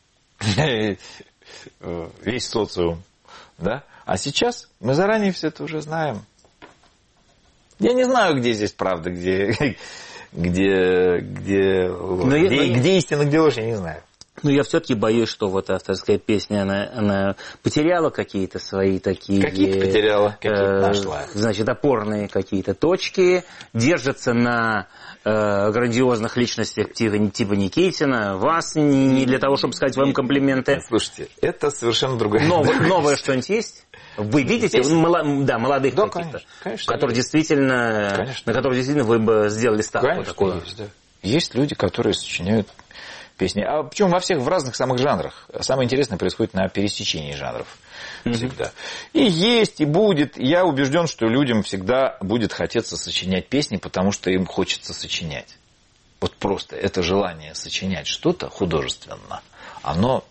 весь социум. Да? А сейчас мы заранее все это уже знаем. Я не знаю, где здесь правда, где, где, где, но где, я, где истина, где ложь, я не знаю. Но я все-таки боюсь, что вот авторская песня, она, она потеряла какие-то свои такие... Какие-то потеряла, какие-то э, нашла. Значит, опорные какие-то точки, держатся на э, грандиозных личностях типа, типа Никитина, вас не, не для того, чтобы сказать вам комплименты. Слушайте, это совершенно другое. Новое, новое что-нибудь есть? Вы видите, мало, да, молодых да, каких-то, конечно, конечно, которые есть. действительно, конечно. на которых действительно вы бы сделали ставку конечно, такую? Есть, да. Есть люди, которые сочиняют песни. А причем во всех, в разных самых жанрах. Самое интересное происходит на пересечении жанров. Mm-hmm. Всегда. И есть, и будет. Я убежден, что людям всегда будет хотеться сочинять песни, потому что им хочется сочинять. Вот просто это желание сочинять что-то художественно, оно...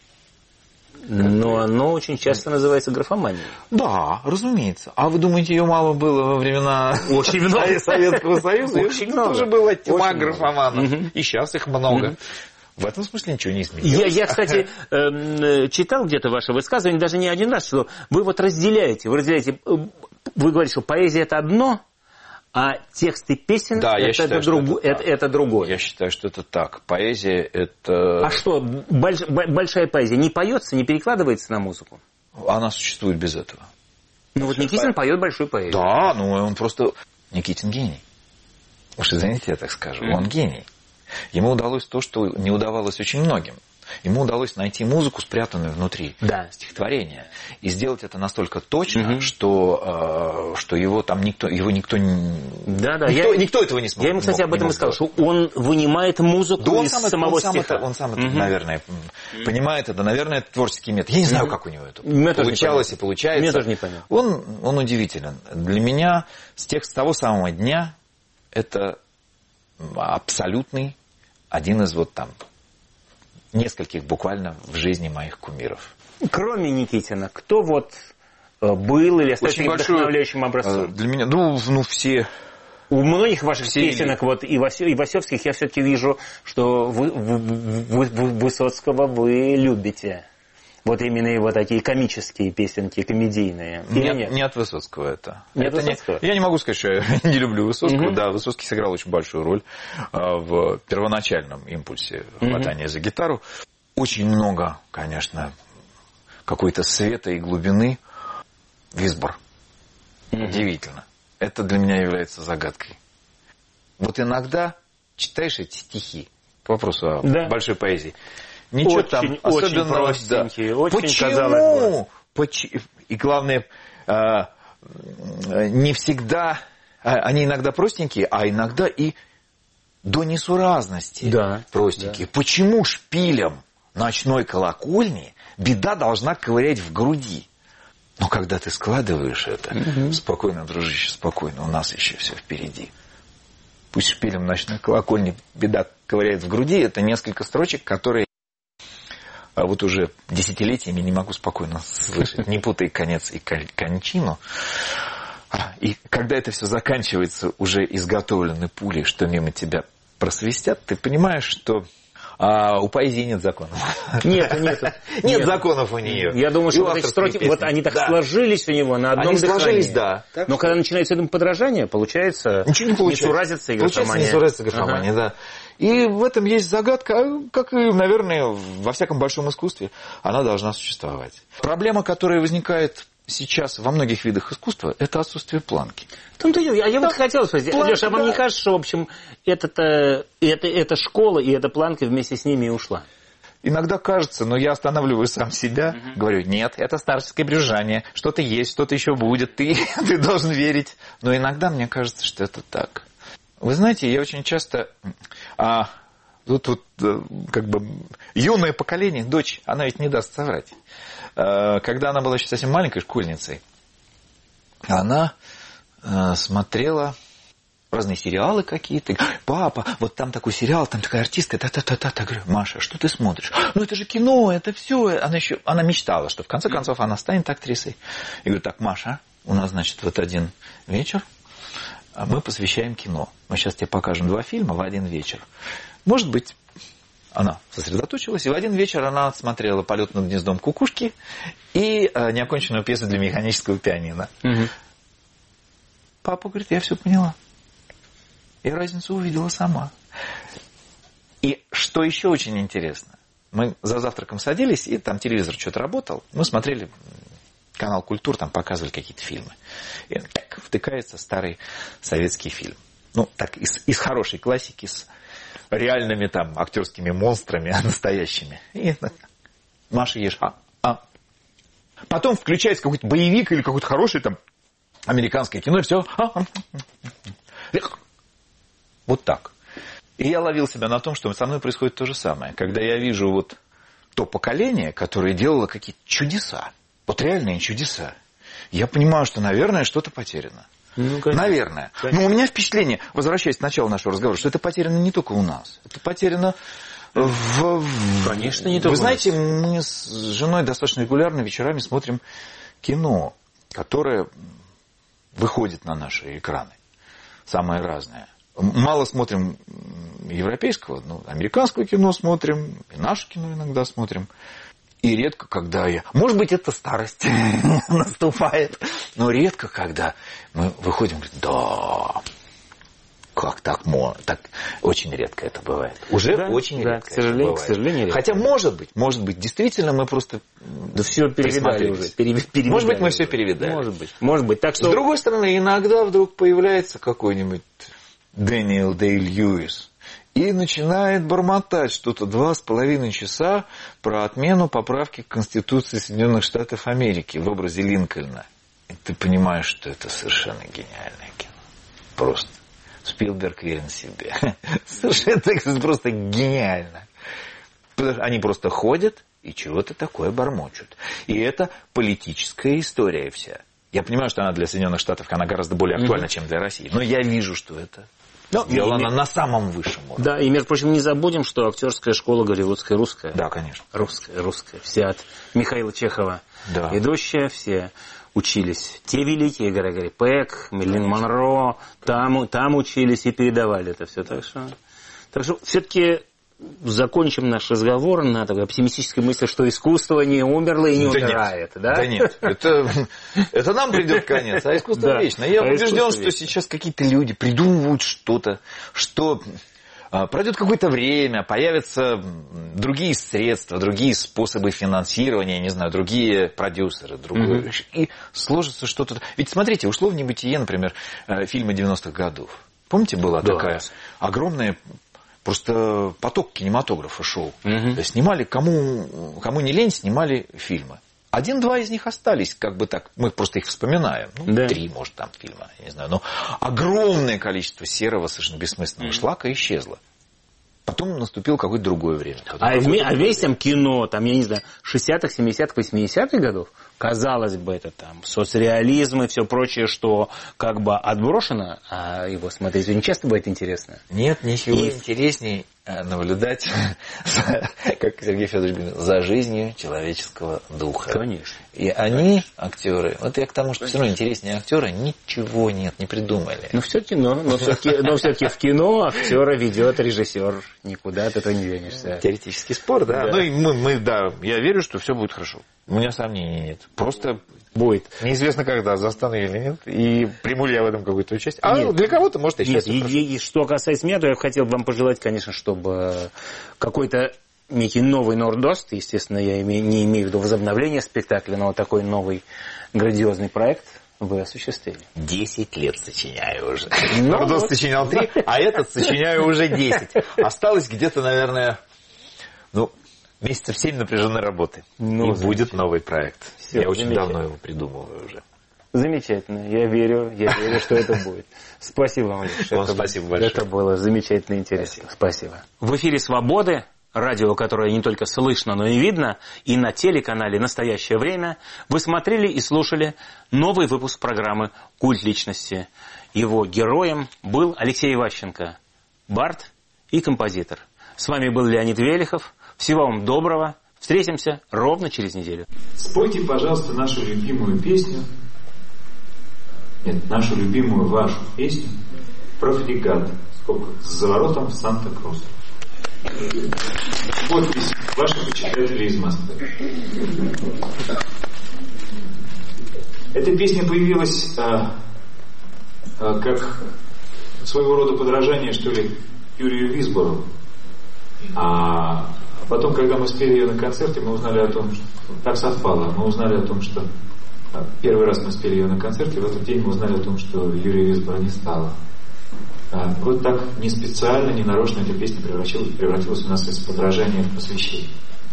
Но оно очень часто называется графоманией. Да, разумеется. А вы думаете, ее мало было во времена очень много. Советского Союза? Очень много. Тоже была тьма очень графоманов. Угу. И сейчас их много. Угу. В этом смысле ничего не изменилось. Я, я кстати, э, читал где-то ваше высказывание, даже не один раз, что вы вот разделяете, вы разделяете, вы говорите, что поэзия это одно, а тексты песен да, это, считаю, это, друг, это, это, это другое. Я считаю, что это так. Поэзия это... А что, больш, большая поэзия не поется, не перекладывается на музыку? Она существует без этого. Ну вот Никитин по... поет большую поэзию. Да, ну он просто... Никитин гений. Уж извините, я так скажу. Mm. Он гений. Ему удалось то, что не удавалось очень многим. Ему удалось найти музыку, спрятанную внутри да. стихотворения, и сделать это настолько точно, угу. что, э, что его там никто, его никто, да, да. никто, я, никто этого не смог. Я ему, кстати, мог, об этом и сказал, что он вынимает музыку да из сам самого это, он стиха. Сам это, он сам это, угу. наверное, понимает это, наверное, это творческий метод. Я не знаю, угу. как у него это Мне получалось и получается. Мне тоже не понятно. Он, он удивителен. Для меня с тех, с того самого дня это абсолютный один из вот там нескольких буквально в жизни моих кумиров. Кроме Никитина, кто вот был или остался вдохновляющим образцом? Для меня, ну, ну все... У многих ваших все песенок, вот, и, Васё, и Васёвских, я все-таки вижу, что вы, вы, вы, вы, Высоцкого вы любите. Вот именно его такие комические песенки, комедийные. Или нет, нет? Не от Высоцкого это. Не это от Высоцкого? Не, я не могу сказать, что я не люблю Высоцкого. Угу. Да, Высоцкий сыграл очень большую роль в первоначальном импульсе хватания угу. за гитару. Очень много, конечно, какой-то света и глубины. Висбор. Угу. Удивительно. Это для меня является загадкой. Вот иногда читаешь эти стихи по вопросу о да. большой поэзии. Ничего очень, там особенного. Очень простенькие, очень, почему? Почему? И главное, не всегда, они иногда простенькие, а иногда и до несуразности да, простенькие. Да. Почему шпилем ночной колокольни беда должна ковырять в груди? Но когда ты складываешь это, угу. спокойно, дружище, спокойно, у нас еще все впереди. Пусть шпилем ночной колокольни беда ковыряет в груди, это несколько строчек, которые а вот уже десятилетиями не могу спокойно слышать. Не путай конец и кончину. И когда это все заканчивается уже изготовленной пулей, что мимо тебя просвистят, ты понимаешь, что а у поэзии нет законов. Нет, нет. Нет, нет законов у нее. Я думаю, что вот эти строки, вот они так да. сложились у него на одном они дыхании. Сложились, да. Так Но что... когда начинается это подражание, получается... Ничего не получается. Несуразится и графомания. Получается несуразится и графомания, ага. да. И в этом есть загадка, как и, наверное, во всяком большом искусстве, она должна существовать. Проблема, которая возникает сейчас во многих видах искусства, это отсутствие планки. Там-то я, я да. вот хотел спросить, планка, Леша, а вам да. не кажется, что, в общем, это, это, это школа и эта планка вместе с ними и ушла? Иногда кажется, но я останавливаю сам себя, угу. говорю, нет, это старческое брюзжание, что-то есть, что-то еще будет, ты, ты должен верить. Но иногда мне кажется, что это так. Вы знаете, я очень часто... А, тут, тут как бы юное поколение, дочь, она ведь не даст соврать. А, когда она была еще совсем маленькой школьницей, она а, смотрела разные сериалы какие-то. Папа, вот там такой сериал, там такая артистка, та-та-та-та. Говорю, Маша, что ты смотришь? Ну это же кино, это все. Она еще, она мечтала, что в конце концов она станет актрисой. Я говорю, так, Маша, у нас, значит, вот один вечер. мы посвящаем кино. Мы сейчас тебе покажем два фильма в один вечер. Может быть, она сосредоточилась, и в один вечер она смотрела «Полет над гнездом кукушки» и неоконченную пьесу для механического пианино. Угу. Папа говорит, я все поняла. Я разницу увидела сама. И что еще очень интересно, мы за завтраком садились, и там телевизор что-то работал, мы смотрели канал «Культура», там показывали какие-то фильмы. И так втыкается старый советский фильм. Ну, так, из, из хорошей классики, с реальными там актерскими монстрами, настоящими. И Маша ешь. А, а. Потом включается какой-то боевик или какой-то хороший там американское кино, и все. А, а. Вот так. И я ловил себя на том, что со мной происходит то же самое. Когда я вижу вот то поколение, которое делало какие-то чудеса, вот реальные чудеса, я понимаю, что, наверное, что-то потеряно. Ну, конечно. Наверное. Конечно. Но у меня впечатление, возвращаясь к началу нашего разговора, что это потеряно не только у нас. Это потеряно в... Конечно, не только Вы знаете, мы с женой достаточно регулярно вечерами смотрим кино, которое выходит на наши экраны. Самое разное. Мало смотрим европейского, ну, американского кино смотрим, и наше кино иногда смотрим. И редко, когда я... Может быть, это старость наступает, но редко, когда мы выходим, говорим, да, как так можно? Так, очень редко это бывает. Уже да, очень да, редко к сожалению, это бывает. К сожалению, редко. Хотя, может быть, может быть, действительно мы просто... Да все перевидали уже. Перевидали может быть, мы уже. все перевидали. Может быть. Может быть. Так что... С другой стороны, иногда вдруг появляется какой-нибудь Дэниел Дэй-Льюис и начинает бормотать что-то два с половиной часа про отмену поправки к Конституции Соединенных Штатов Америки в образе Линкольна. И ты понимаешь, что это совершенно гениальное кино. Просто. Спилберг верен себе. Совершенно это просто гениально. Они просто ходят и чего-то такое бормочут. И это политическая история вся. Я понимаю, что она для Соединенных Штатов она гораздо более актуальна, mm-hmm. чем для России. Но я вижу, что это Но сделано и, на самом высшем уровне. Да, и, между прочим, не забудем, что актерская школа голливудская русская. Да, конечно. Русская, русская. Все от Михаила Чехова да. идущие, все учились. Те великие, Грегори Пек, Мерлин Монро, там, там учились и передавали это все. Так что, так что все-таки... Закончим наш разговор на такой оптимистической мысли, что искусство не умерло и не да умирает. Нет. Да? да нет, это, это нам придет конец, а искусство да. вечно. Я а убежден, что вечно. Сейчас какие-то люди придумывают что-то, что пройдет какое-то время, появятся другие средства, другие способы финансирования, не знаю, другие продюсеры, другое, mm-hmm. и сложится что-то. Ведь смотрите, ушло в небытие, например, фильмы девяностых годов. Помните, была да. такая огромная... Просто поток кинематографа шел. Угу. Снимали, кому, кому не лень, снимали фильмы. Один-два из них остались, как бы так, мы просто их вспоминаем. Ну, да. Три, может, там фильма, я не знаю. Но огромное количество серого, совершенно бессмысленного угу. шлака исчезло. Потом наступило какое-то другое время. А, а весь там кино, там, я не знаю, шестидесятых, семидесятых, восьмидесятых годов, казалось бы, это там соцреализм и все прочее, что как бы отброшено, а его смотреть очень часто бывает интересно. Нет, ничего и... интереснее наблюдать, как Сергей Федорович говорит, за жизнью человеческого духа. Конечно. И они, актеры, вот я к тому, что все равно интереснее актера, ничего нет, не придумали. Ну, все кино, но все-таки, но все-таки в кино актера ведет режиссер, никуда от этого не денешься. Теоретический спор, да. да. Ну, и мы, мы, да, я верю, что все будет хорошо. У меня сомнений нет. Просто будет. Неизвестно, когда, застану или нет, и приму ли я в этом какое-то участие. А нет, для кого-то, может, и сейчас. Нет, и, и что касается меня, то я хотел бы вам пожелать, конечно, чтобы какой-то некий новый Нордост, естественно, я име, не имею в виду возобновление спектакля, но такой новый грандиозный проект вы осуществили. Десять лет сочиняю уже. Нордост сочинял три, а этот сочиняю уже десять. Осталось где-то, наверное, ну... месяцев семь напряженной работы. Ну, и будет новый проект. Все, я очень давно его придумываю уже. Замечательно. Я верю, я верю, что это будет. Спасибо вам большое. Спасибо большое. Это было замечательно интересно. Спасибо. В эфире «Свободы», радио, которое не только слышно, но и видно, и на телеканале «Настоящее время» вы смотрели и слушали новый выпуск программы «Культ личности». Его героем был Алексей Иващенко, бард и композитор. С вами был Леонид Велихов. Всего вам доброго. Встретимся ровно через неделю. Спойте, пожалуйста, нашу любимую песню Нет, нашу любимую вашу песню про фрегат, сколько, с заворотом в Санта-Крус. Подпись ваших почитателей из Москвы. Эта песня появилась а, а, как своего рода подражание, что ли, Юрию Висбору. А потом, когда мы спели ее на концерте, мы узнали о том, что так совпало, мы узнали о том, что первый раз мы спели ее на концерте, в этот день мы узнали о том, что Юрия Висбора не стало. А вот так не специально, не нарочно эта песня превратилась, превратилась у нас из подражания в посвящение.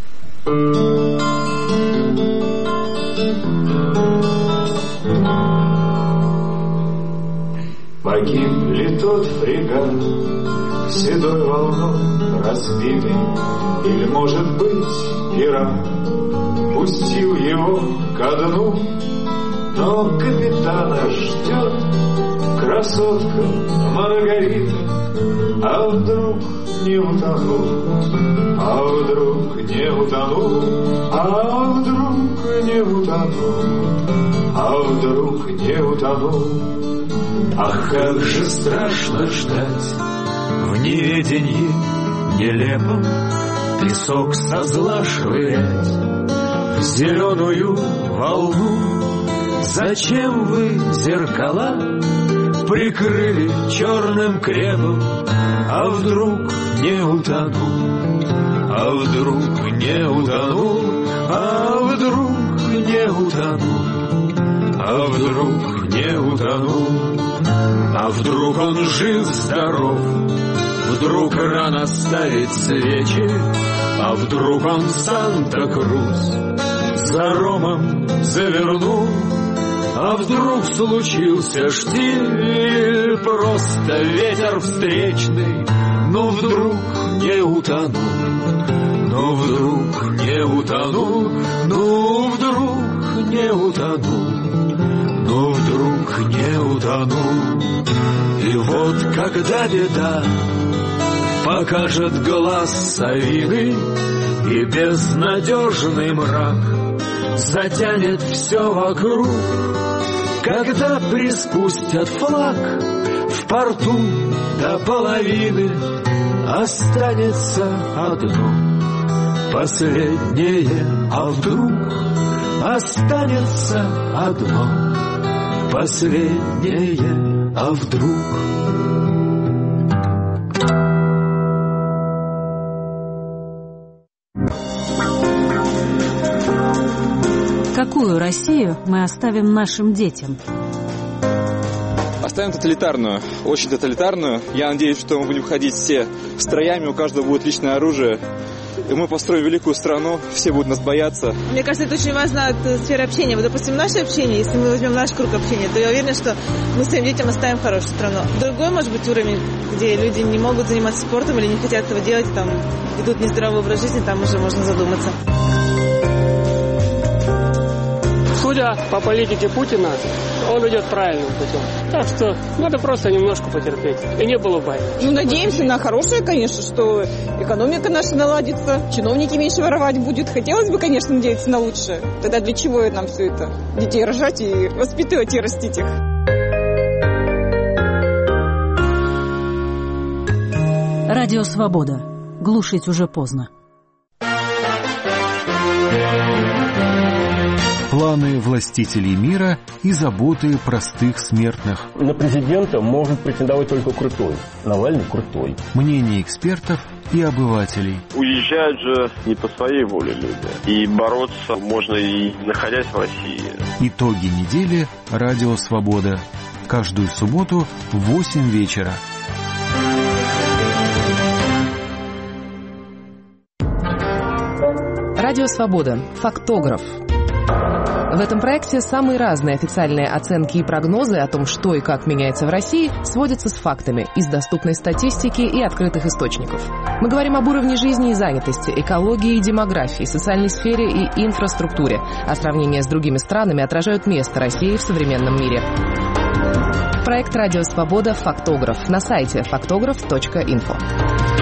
Погиб ли тот фрегат, седой волной разбитый, или, может быть, пират пустил его ко дну, но капитана ждет красотка Маргарита, а вдруг не утонул, а вдруг не утонул, а вдруг не утонул, а вдруг не утонул. Ах, как же страшно ждать в неведении нелепом, песок со зла швырять в зеленую волну. Зачем вы зеркала прикрыли черным крепом? А вдруг не утону, а вдруг не утону, а вдруг не утону, а вдруг не утону. А вдруг он жив-здоров, вдруг рано ставит свечи, а вдруг он Санта-Крус за ромом завернул, а вдруг случился штиль, просто ветер встречный, но вдруг не утону, но вдруг не утону, ну вдруг не утону, но вдруг не утону. И вот когда беда покажет глаз совины, и безнадежный мрак затянет все вокруг, когда приспустят флаг в порту до половины, останется одно последнее, а вдруг останется одно последнее, а вдруг. Какую Россию мы оставим нашим детям? Оставим тоталитарную, очень тоталитарную. Я надеюсь, что мы будем ходить все строями, у каждого будет личное оружие. И мы построим великую страну, все будут нас бояться. Мне кажется, это очень важно от сферы общения. Вот, допустим, наше общение, если мы возьмем наш круг общения, то я уверена, что мы своим детям оставим хорошую страну. Другой, может быть, уровень, где люди не могут заниматься спортом или не хотят этого делать, там ведут нездоровый образ жизни, там уже можно задуматься. Судя по политике Путина, он идет правильным путем. Так что надо просто немножко потерпеть. И не было бы. Ну, надеемся на хорошее, конечно, что экономика наша наладится, чиновники меньше воровать будут. Хотелось бы, конечно, надеяться на лучшее. Тогда для чего нам все это? Детей рожать и воспитывать и растить их. Радио «Свобода». Глушить уже поздно. Планы властителей мира и заботы простых смертных. На президента может претендовать только крутой. Навальный крутой. Мнения экспертов и обывателей. Уезжают же не по своей воле люди. И бороться можно и находясь в России. Итоги недели. Радио «Свобода». Каждую субботу в восемь вечера. Радио «Свобода». Фактограф. В этом проекте самые разные официальные оценки и прогнозы о том, что и как меняется в России, сводятся с фактами из доступной статистики и открытых источников. Мы говорим об уровне жизни и занятости, экологии и демографии, социальной сфере и инфраструктуре, а сравнения с другими странами отражают место России в современном мире. Проект «Радио Свобода. Фактограф» на сайте фактограф точка инфо.